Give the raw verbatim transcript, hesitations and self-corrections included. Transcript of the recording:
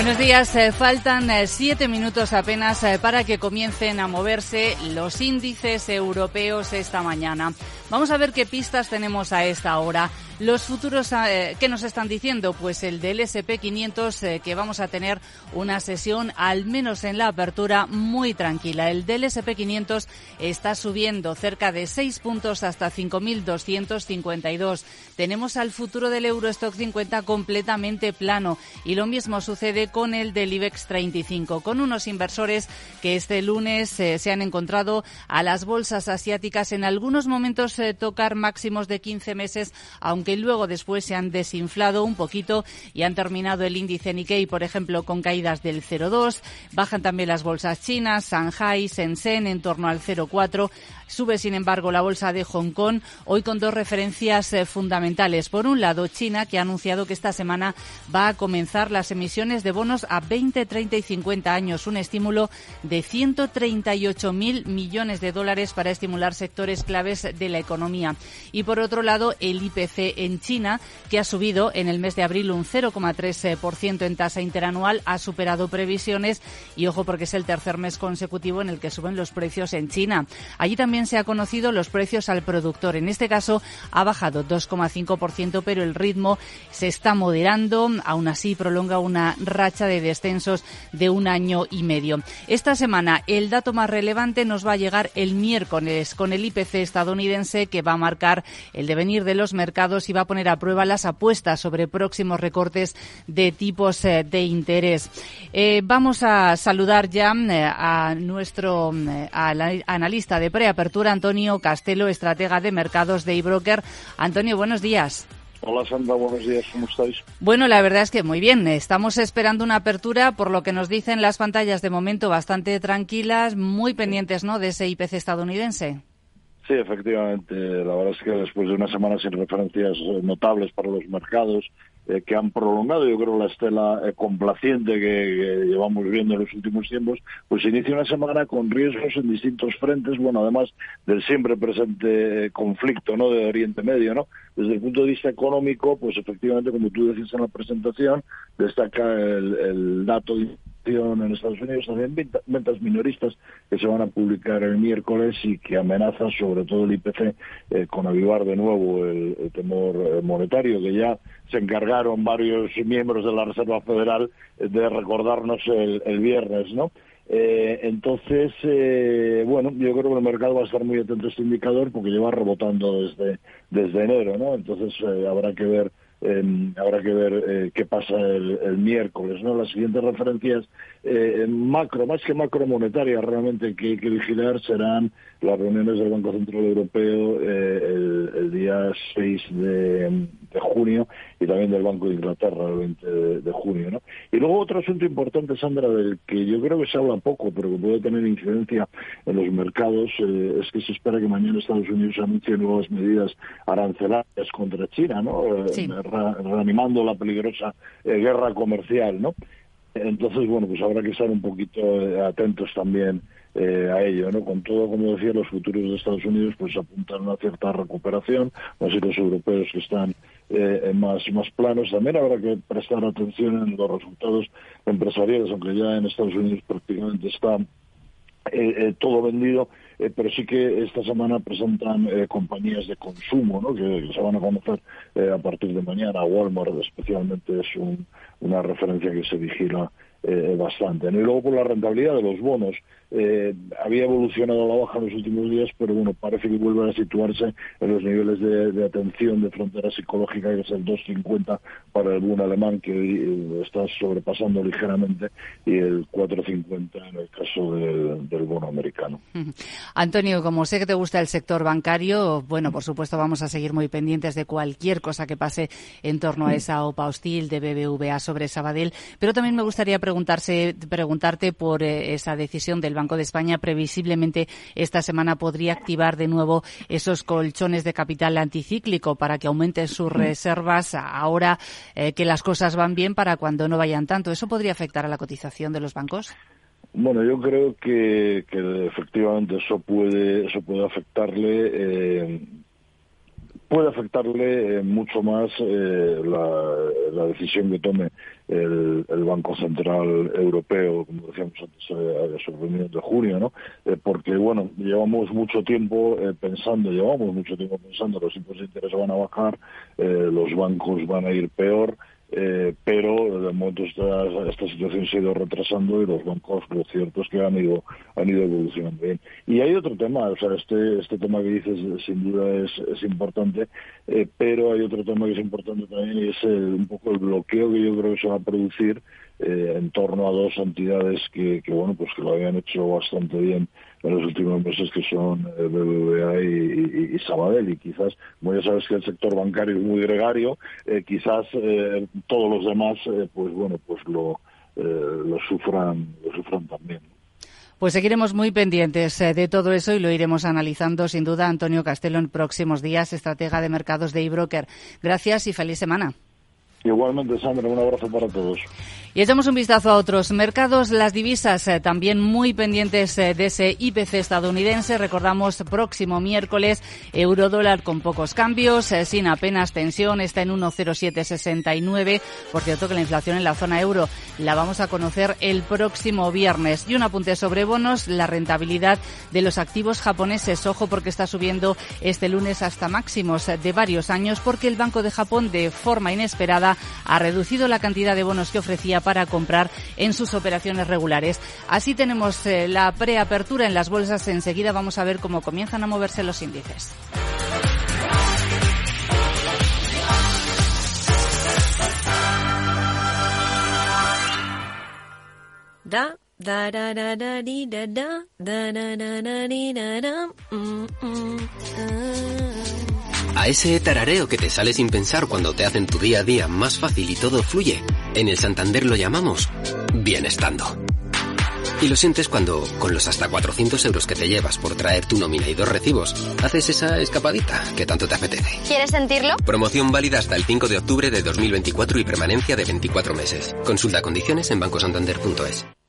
Buenos días. Eh, faltan eh, siete minutos apenas eh, para que comiencen a moverse los índices europeos esta mañana. Vamos a ver qué pistas tenemos a esta hora. Los futuros, eh, ¿qué nos están diciendo? Pues el del ese and pe quinientos, eh, que vamos a tener una sesión, al menos en la apertura, muy tranquila. El del ese and pe quinientos está subiendo cerca de seis puntos hasta cinco mil doscientos cincuenta y dos. Tenemos al futuro del Eurostock cincuenta completamente plano y lo mismo sucede con el del IBEX treinta y cinco, con unos inversores que este lunes eh, se han encontrado a las bolsas asiáticas en algunos momentos eh, tocar máximos de quince meses, aunque luego después se han desinflado un poquito y han terminado el índice Nikkei, por ejemplo, con caídas del cero coma dos. Bajan también las bolsas chinas, Shanghai, Shenzhen en torno al cero coma cuatro. Sube, sin embargo, la bolsa de Hong Kong, hoy con dos referencias eh, fundamentales. Por un lado, China, que ha anunciado que esta semana va a comenzar las emisiones de bonos a veinte, treinta y cincuenta años, un estímulo de ciento treinta y ocho mil millones de dólares para estimular sectores claves de la economía. Y por otro lado, el I Pe Ce en China, que ha subido en el mes de abril un cero coma tres por ciento en tasa interanual, ha superado previsiones y ojo porque es el tercer mes consecutivo en el que suben los precios en China. Allí también se ha conocido los precios al productor. En este caso ha bajado dos coma cinco por ciento, pero el ritmo se está moderando. Aún así prolonga una racha de descensos de un año y medio. Esta semana el dato más relevante nos va a llegar el miércoles con el I Pe Ce estadounidense, que va a marcar el devenir de los mercados y va a poner a prueba las apuestas sobre próximos recortes de tipos eh, de interés. Eh, vamos a saludar ya eh, a nuestro eh, a la, analista de preapertura, Antonio Castelo, estratega de mercados de eBroker. Antonio, buenos días. Hola Sandra, buenos días, ¿cómo estáis? Bueno, la verdad es que muy bien. Estamos esperando una apertura, por lo que nos dicen las pantallas de momento bastante tranquilas, muy pendientes, ¿no?, de ese I Pe Ce estadounidense. Sí, efectivamente. La verdad es que después de una semana sin referencias notables para los mercados, eh, que han prolongado, yo creo, la estela eh, complaciente que, que llevamos viendo en los últimos tiempos, pues se inicia una semana con riesgos en distintos frentes, bueno, además del siempre presente eh, conflicto, ¿no?, de Oriente Medio, ¿no? Desde el punto de vista económico, pues efectivamente, como tú decías en la presentación, destaca el, el dato de en Estados Unidos, también ventas minoristas que se van a publicar el miércoles y que amenaza sobre todo el I Pe Ce eh, con avivar de nuevo el, el temor monetario, que ya se encargaron varios miembros de la Reserva Federal de recordarnos el, el viernes, ¿no? Eh, entonces, eh, bueno, yo creo que el mercado va a estar muy atento a este indicador porque lleva rebotando desde, desde enero, ¿no? Entonces eh, habrá que ver Eh, habrá que ver eh, qué pasa el, el miércoles, ¿no? Las siguientes referencias eh, macro, más que macro monetarias, realmente que hay que vigilar serán las reuniones del Banco Central Europeo eh, el, el día seis de, de junio y también del Banco de Inglaterra el veinte de, de junio, ¿no? Y luego otro asunto importante, Sandra, del que yo creo que se habla poco, pero que puede tener incidencia en los mercados, eh, es que se espera que mañana Estados Unidos anuncie nuevas medidas arancelarias contra China, ¿no? Sí. Eh, reanimando la peligrosa eh, guerra comercial, ¿no? Entonces, bueno, pues habrá que estar un poquito eh, atentos también eh, a ello, ¿no? Con todo, como decía, los futuros de Estados Unidos pues apuntan a una cierta recuperación, así los europeos que están eh, más, más planos. También habrá que prestar atención en los resultados empresariales, aunque ya en Estados Unidos prácticamente está eh, eh, todo vendido. Eh, pero sí que esta semana presentan eh, compañías de consumo, ¿no?, que, que se van a conocer eh, a partir de mañana. Walmart especialmente es un, una referencia que se vigila eh, bastante, ¿no? Y luego por la rentabilidad de los bonos, eh, había evolucionado a la baja en los últimos días, pero bueno, parece que vuelve a situarse en los niveles de, de atención de frontera psicológica, que es el dos cincuenta para el bono alemán, que eh, está sobrepasando ligeramente, y el cuatro cincuenta en el caso del, del bono americano. Antonio, como sé que te gusta el sector bancario, bueno, por supuesto vamos a seguir muy pendientes de cualquier cosa que pase en torno a esa OPA hostil de B B V A sobre Sabadell, pero también me gustaría preguntarse, preguntarte por eh, esa decisión del Banco de España. Previsiblemente esta semana podría activar de nuevo esos colchones de capital anticíclico para que aumenten sus reservas ahora eh, que las cosas van bien, para cuando no vayan tanto. ¿Eso podría afectar a la cotización de los bancos? Bueno, yo creo que, que efectivamente eso puede eso puede afectarle, eh, puede afectarle eh, mucho más eh, la, la decisión que tome el, el Banco Central Europeo, como decíamos antes, eh, a su reunión de junio, ¿no? Eh, porque, bueno, llevamos mucho tiempo eh, pensando, llevamos mucho tiempo pensando, los tipos de interés van a bajar, eh, los bancos van a ir peor, Eh, pero de momento esta, esta situación se ha ido retrasando y los bancos, lo cierto es que han ido han ido evolucionando bien. Y hay otro tema, o sea, este este tema que dices sin duda es, es importante, eh, pero hay otro tema que es importante también y es el, un poco el bloqueo que yo creo que se va a producir eh, en torno a dos entidades que, que bueno pues que lo habían hecho bastante bien en los últimos meses, que son B B V A y, y, y Sabadell, y quizás, como ya sabes que el sector bancario es muy gregario, eh, quizás eh, todos los demás, eh, pues bueno, pues lo, eh, lo sufran, lo sufran también. Pues seguiremos muy pendientes eh, de todo eso y lo iremos analizando sin duda. Antonio Castelo, en próximos días, estratega de mercados de eBroker. Gracias y feliz semana. Igualmente, Sandra, un abrazo para todos. Y echamos un vistazo a otros mercados. Las divisas eh, también muy pendientes eh, de ese I P C estadounidense. Recordamos, próximo miércoles, euro-dólar con pocos cambios, eh, sin apenas tensión. Está en uno coma cero siete sesenta y nueve. Por cierto, que la inflación en la zona euro la vamos a conocer el próximo viernes. Y un apunte sobre bonos, la rentabilidad de los activos japoneses. Ojo, porque está subiendo este lunes hasta máximos de varios años, porque el Banco de Japón, de forma inesperada, ha reducido la cantidad de bonos que ofrecía para comprar en sus operaciones regulares. Así tenemos eh, la preapertura en las bolsas. Enseguida vamos a ver cómo comienzan a moverse los índices. Da da da da da di da da da da da da di da da mm, mm, uh. A ese tarareo que te sale sin pensar cuando te hacen tu día a día más fácil y todo fluye, en el Santander lo llamamos bienestando. Y lo sientes cuando, con los hasta cuatrocientos euros que te llevas por traer tu nómina y dos recibos, haces esa escapadita que tanto te apetece. ¿Quieres sentirlo? Promoción válida hasta el cinco de octubre de dos mil veinticuatro y permanencia de veinticuatro meses. Consulta condiciones en banco santander punto es.